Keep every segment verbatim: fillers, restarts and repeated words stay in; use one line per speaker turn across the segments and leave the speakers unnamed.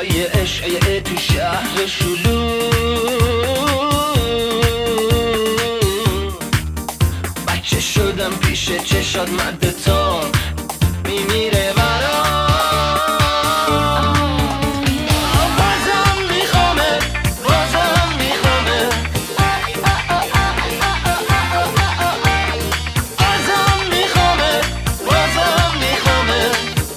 های عشق تو شهر شلوغ، بچه شدم پیش چشات مد تا میمیره برام. بازم میخوامه بازم میخوامه بازم میخوامه بازم میخوامه.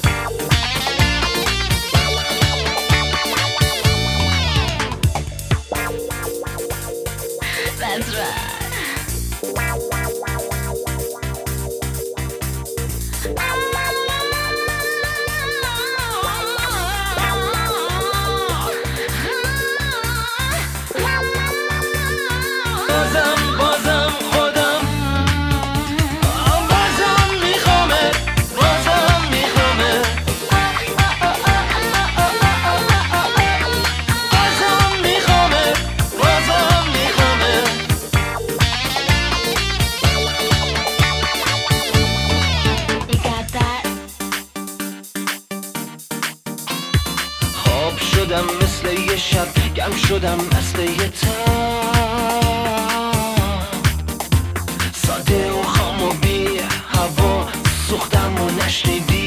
That's right. بازم بازم خودم بازم میخوامه بازم میخوامه بازم میخوامه بازم میخوامه. You got that? خواب شدم مثل یه شب، گم شدم مثل یه تار، ساده و خام و بی هوا، سوختم و نشنیدی